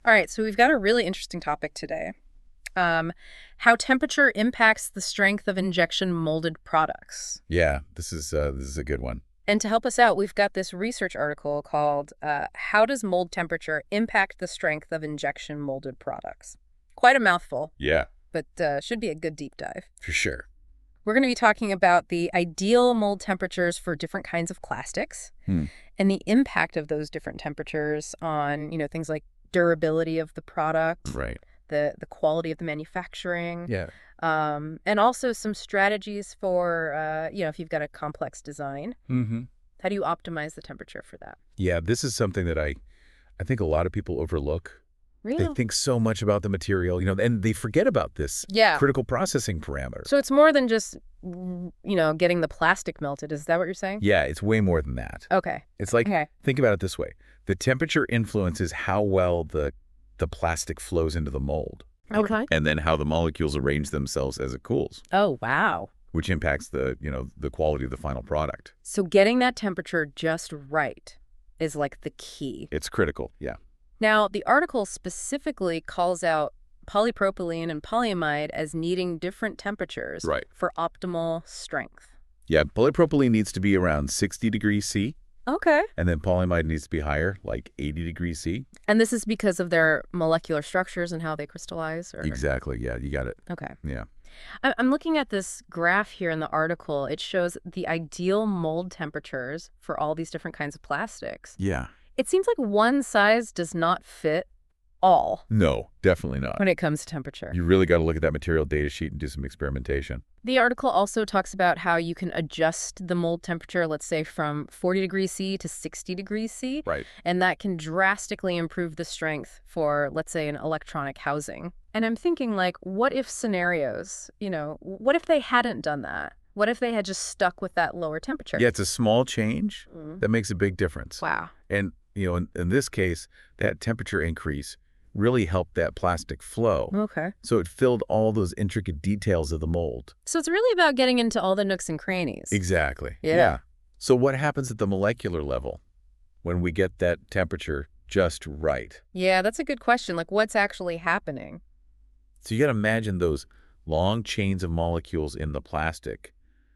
All right, so we've got a really interesting topic today. Um, how temperature impacts the strength of injection molded products. Yeah, this is a good one. And to help us out, we've got this research article called How Does Mold Temperature Impact the Strength of Injection Molded Products? Quite a mouthful, Yeah, but should be a good deep dive. for sure. We're going to be talking about the ideal mold temperatures for different kinds of plastics Hmm. and the impact of those different temperatures on, things like durability of the product, Right. the quality of the manufacturing, Yeah. and also some strategies for, if you've got a complex design, Mm-hmm. how do you optimize the temperature for that? Yeah, this is something that I think a lot of people overlook. They Really? think so much about the material, and they forget about this Yeah. critical processing parameter. So it's more than just, getting the plastic melted. Is that what you're saying? Yeah, it's way more than that. Okay. It's like, Okay. think about it this way. The temperature influences how well the plastic flows into the mold, Okay. and then how the molecules arrange themselves as it cools, Oh, wow. which impacts the quality of the final product. So getting that temperature just right is like the key. It's critical. Yeah. Now, the article specifically calls out polypropylene and polyamide as needing different temperatures Right. for optimal strength. Yeah, polypropylene needs to be around 60 degrees C, Okay. and then polyamide needs to be higher, like 80 degrees C. And this is because of their molecular structures and how they crystallize? Or... Exactly. Yeah, you got it. Okay. Yeah. I'm looking at this graph here in the article. It shows the ideal mold temperatures for all these different kinds of plastics. Yeah. It seems like one size does not fit all No, definitely not. when it comes to temperature. You really got to look at that material data sheet and do some experimentation. The article also talks about how you can adjust the mold temperature, let's say from 40 degrees C to 60 degrees C, Right. and that can drastically improve the strength for, let's say, an electronic housing. And I'm thinking, like, what if scenarios, what if they hadn't done that? What if they had just stuck with that lower temperature? Yeah, it's a small change Mm. that makes a big difference. Wow. And, in this case, that temperature increase really helped that plastic flow. Okay. So it filled all those intricate details of the mold. So it's really about getting into all the nooks and crannies. Exactly. Yeah. So what happens at the molecular level when we get that temperature just right? Yeah, that's a good question. Like, what's actually happening? So you got to imagine those long chains of molecules in the plastic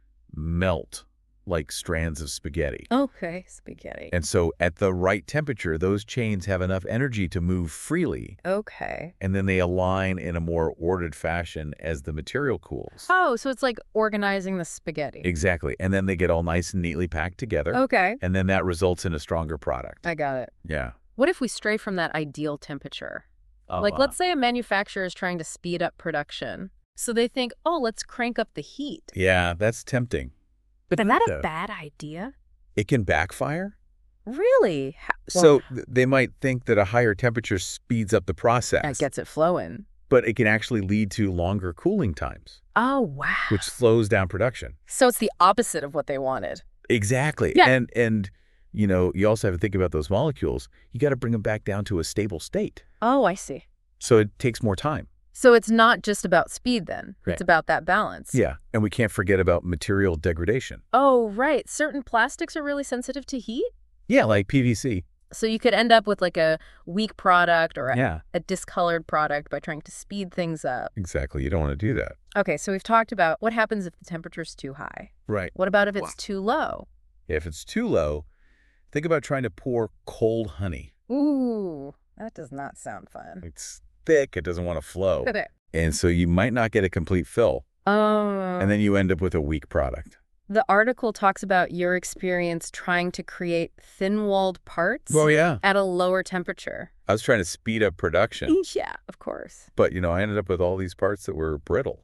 melt like strands of spaghetti. Okay, spaghetti. And so at the right temperature, those chains have enough energy to move freely, Okay. and then they align in a more ordered fashion as the material cools. Oh, so it's like organizing the spaghetti. Exactly. And then they get all nice and neatly packed together, Okay. and then that results in a stronger product. I got it. Yeah. What if we stray from that ideal temperature? Oh, Like, let's say a manufacturer is trying to speed up production. So they think, oh, let's crank up the heat. Yeah, that's tempting. But Is that a though, bad idea? it can backfire. Really? So they might think that a higher temperature speeds up the process, That gets it flowing. but it can actually lead to longer cooling times, Oh, wow. which slows down production. So it's the opposite of what they wanted. Exactly. Yeah. And you also have to think about those molecules. You got to bring them back down to a stable state. Oh, I see. So it takes more time. So it's not just about speed then. Right. It's about that balance. Yeah. And we can't forget about material degradation. Oh, right. Certain plastics are really sensitive to heat. Yeah, like PVC. So you could end up with like a weak product or Yeah, a discolored product by trying to speed things up. exactly. You don't want to do that. Okay, so we've talked about what happens if the temperature's too high. Right. What about if it's too low? If it's too low, think about trying to pour cold honey. Ooh, that does not sound fun. It's thick. It doesn't want to flow. Okay. And so you might not get a complete fill. Oh. And then you end up with a weak product. The article talks about your experience trying to create thin-walled parts yeah. at a lower temperature. I was trying to speed up production, Yeah, of course. but, I ended up with all these parts that were brittle,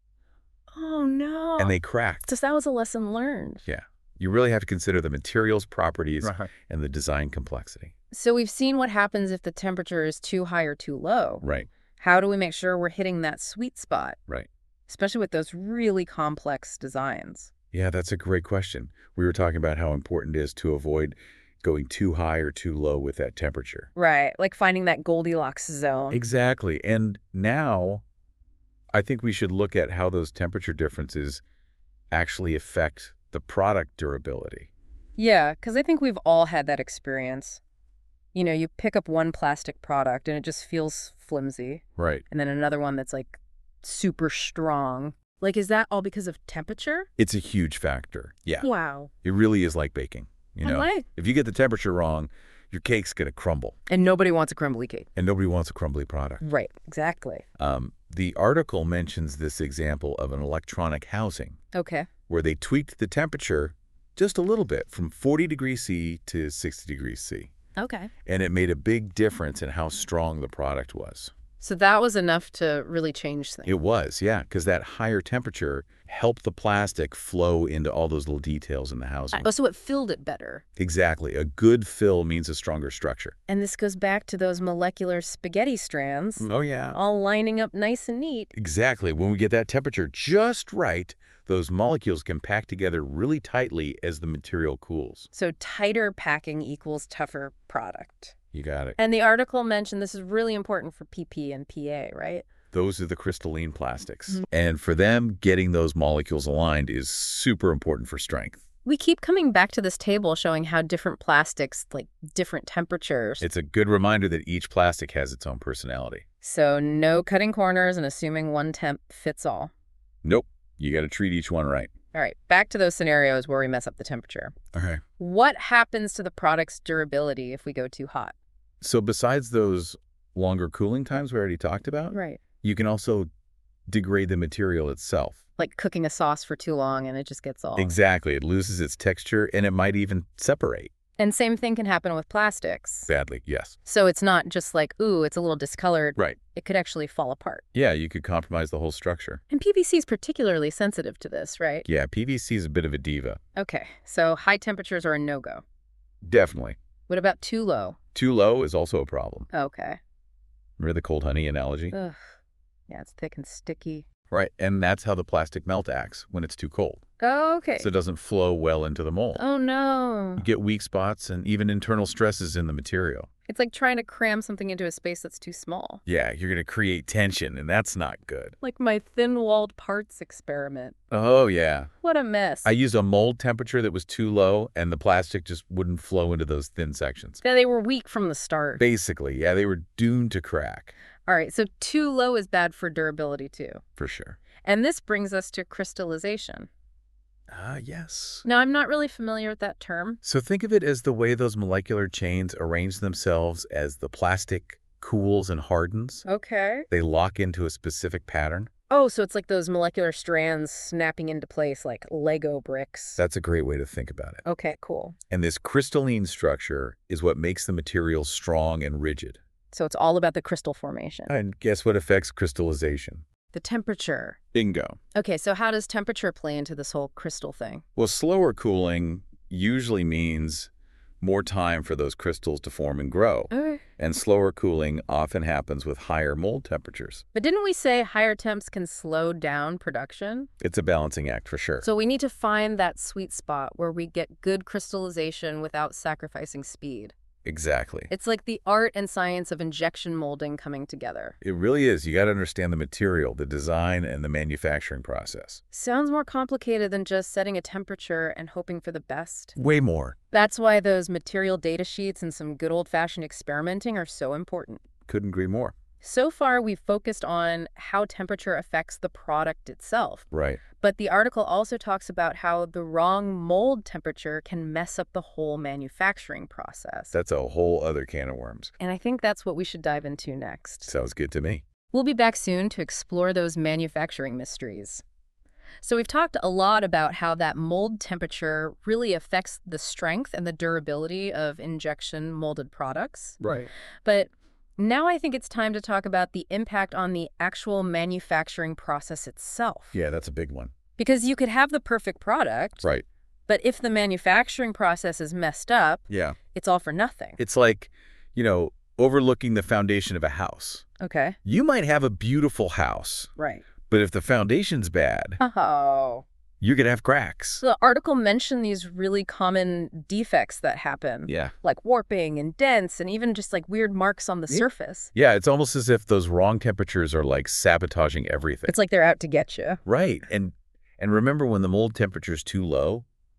Oh, no. and they cracked. So that was a lesson learned. Yeah. You really have to consider the materials properties and the design complexity. So we've seen what happens if the temperature is too high or too low. Right. How do we make sure we're hitting that sweet spot, Right. especially with those really complex designs? Yeah, that's a great question. We were talking about how important it is to avoid going too high or too low with that temperature. Right, like finding that Goldilocks zone. Exactly. And now I think we should look at how those temperature differences actually affect the product durability. Yeah, because I think we've all had that experience. You know, you pick up one plastic product and it just feels flimsy, Right. and then another one that's like super strong. Like, is that all because of temperature? It's a huge factor. Yeah. Wow. It really is like baking. You know, Why? if you get the temperature wrong, your cake's going to crumble. And nobody wants a crumbly cake. And nobody wants a crumbly product. Right, exactly. The article mentions this example of an electronic housing Okay. where they tweaked the temperature just a little bit from 40 degrees C to 60 degrees C. Okay. And it made a big difference in how strong the product was. So that was enough to really change things. It was, yeah, because that higher temperature helped the plastic flow into all those little details in the housing. Oh, so it filled it better. Exactly. A good fill means a stronger structure. And this goes back to those molecular spaghetti strands, Oh, yeah. all lining up nice and neat. Exactly. When we get that temperature just right, those molecules can pack together really tightly as the material cools. So tighter packing equals tougher product. You got it. And the article mentioned this is really important for PP and PA, right? Those are the crystalline plastics. And for them, getting those molecules aligned is super important for strength. We keep coming back to this table showing how different plastics, like different temperatures. It's a good reminder that each plastic has its own personality. So no cutting corners and assuming one temp fits all. Nope. You got to treat each one right. All right, back to those scenarios where we mess up the temperature. Okay. What happens to the product's durability if we go too hot? So besides those longer cooling times we already talked about, Right. you can also degrade the material itself. Like cooking a sauce for too long and it just gets all... Exactly. It loses its texture and it might even separate. And same thing can happen with plastics. Badly, yes. So it's not just like, ooh, it's a little discolored. Right. It could actually fall apart. Yeah, you could compromise the whole structure. And PVC is particularly sensitive to this, right? Yeah, PVC is a bit of a diva. Okay, so high temperatures are a no-go. Definitely. What about too low? Too low is also a problem. Okay. Remember the cold honey analogy? Ugh. Yeah, it's thick and sticky. Right, and that's how the plastic melt acts when it's too cold. Oh, okay. So it doesn't flow well into the mold. Oh, no. You get weak spots and even internal stresses in the material. It's like trying to cram something into a space that's too small. Yeah, you're going to create tension, and that's not good. Like my thin-walled parts experiment. Oh, yeah. What a mess. I used a mold temperature that was too low, and the plastic just wouldn't flow into those thin sections. Yeah, they were weak from the start. Basically, yeah, they were doomed to crack. All right, so too low is bad for durability, too. For sure. And this brings us to crystallization. Yes. Now, I'm not really familiar with that term. So think of it as the way those molecular chains arrange themselves as the plastic cools and hardens. Okay. They lock into a specific pattern. Oh, so it's like those molecular strands snapping into place like Lego bricks. That's a great way to think about it. Okay, cool. And this crystalline structure is what makes the material strong and rigid. So it's all about the crystal formation. And guess what affects crystallization? The temperature. Bingo. Okay, so how does temperature play into this whole crystal thing? Well, slower cooling usually means more time for those crystals to form and grow. Okay. And slower cooling often happens with higher mold temperatures. But didn't we say higher temps can slow down production? It's a balancing act for sure. So we need to find that sweet spot where we get good crystallization without sacrificing speed. Exactly. It's like the art and science of injection molding coming together. It really is. You got to understand the material, the design, and the manufacturing process. Sounds more complicated than just setting a temperature and hoping for the best. Way more. That's why those material data sheets and some good old-fashioned experimenting are so important. Couldn't agree more. So far, we've focused on how temperature affects the product itself. Right. But the article also talks about how the wrong mold temperature can mess up the whole manufacturing process. That's a whole other can of worms. And I think that's what we should dive into next. Sounds good to me. We'll be back soon to explore those manufacturing mysteries. So we've talked a lot about how that mold temperature really affects the strength and the durability of injection molded products. Right. But now I think it's time to talk about the impact on the actual manufacturing process itself. Yeah, that's a big one. Because you could have the perfect product, Right. but if the manufacturing process is messed up, Yeah. it's all for nothing. It's like, overlooking the foundation of a house. Okay. You might have a beautiful house, Right. but if the foundation's bad, Oh. you're going to have cracks. The article mentioned these really common defects that happen. Yeah. Like warping and dents and even just like weird marks on the surface. Yeah, it's almost as if those wrong temperatures are like sabotaging everything. It's like they're out to get you. Right. And remember when the mold temperature's too low,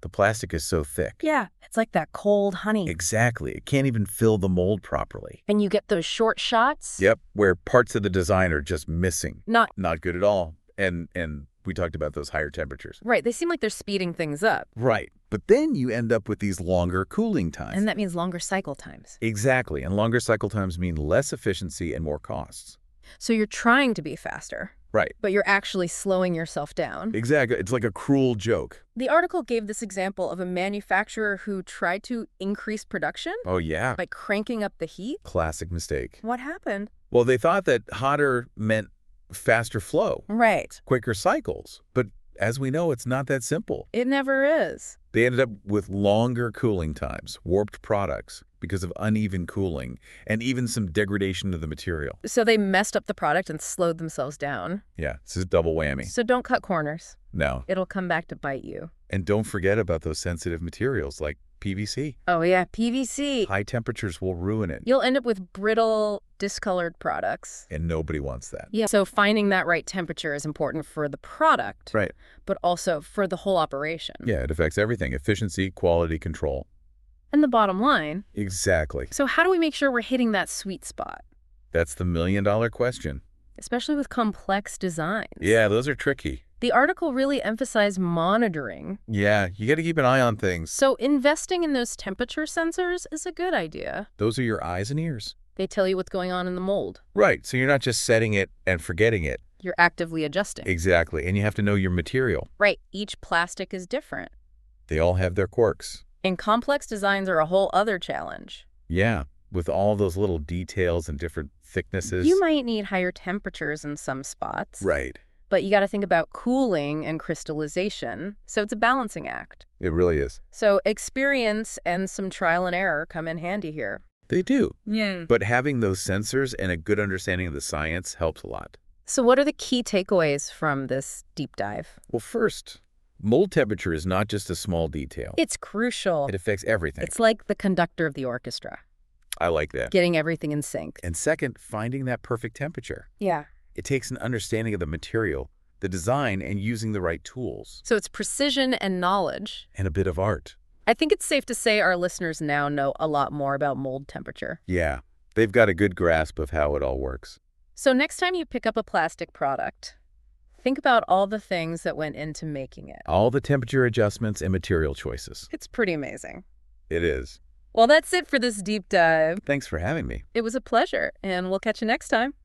The plastic is so thick. Yeah, it's like that cold honey. Exactly. It can't even fill the mold properly. And you get those short shots? Yep, where parts of the design are just missing. Not Not good at all. And we talked about those higher temperatures. right. They seem like they're speeding things up. Right. But then you end up with these longer cooling times. And that means longer cycle times. Exactly. And longer cycle times mean less efficiency and more costs. So you're trying to be faster, Right. but you're actually slowing yourself down. Exactly. It's like a cruel joke. The article gave this example of a manufacturer who tried to increase production Oh, yeah. by cranking up the heat. Classic mistake. What happened? Well, they thought that hotter meant faster flow, Right. quicker cycles. But as we know, it's not that simple. It never is. They ended up with longer cooling times, warped products because of uneven cooling, and even some degradation of the material. So they messed up the product and slowed themselves down. Yeah, this is double whammy. So don't cut corners. No. It'll come back to bite you. And don't forget about those sensitive materials like PVC. Oh, yeah, PVC. High temperatures will ruin it, You'll end up with brittle, discolored products. and nobody wants that. Yeah. So finding that right temperature is important for the product, Right. but also for the whole operation. Yeah, it affects everything. Efficiency, quality control. And the bottom line, Exactly. so how do we make sure we're hitting that sweet spot, That's the million-dollar question. especially with complex designs? Yeah, those are tricky. The article really emphasized monitoring. Yeah, you got to keep an eye on things. So investing in those temperature sensors is a good idea. Those are your eyes and ears. They tell you what's going on in the mold. Right, so you're not just setting it and forgetting it. You're actively adjusting. Exactly, and you have to know your material. Right. Each plastic is different. They all have their quirks. And complex designs are a whole other challenge. Yeah, with all those little details and different thicknesses. You might need higher temperatures in some spots. Right. But you got to think about cooling and crystallization. So it's a balancing act. It really is. So experience and some trial and error come in handy here. They do. Yeah. But having those sensors and a good understanding of the science helps a lot. So what are the key takeaways from this deep dive? Well, first, mold temperature is not just a small detail. It's crucial. It affects everything. It's like the conductor of the orchestra, I like that. getting everything in sync. And second, finding that perfect temperature. Yeah. It takes an understanding of the material, the design, and using the right tools. So it's precision and knowledge. And a bit of art. I think it's safe to say our listeners now know a lot more about mold temperature. Yeah, they've got a good grasp of how it all works. So next time you pick up a plastic product, think about all the things that went into making it. All the temperature adjustments and material choices. It's pretty amazing. It is. Well, that's it for this deep dive. Thanks for having me. It was a pleasure, and we'll catch you next time.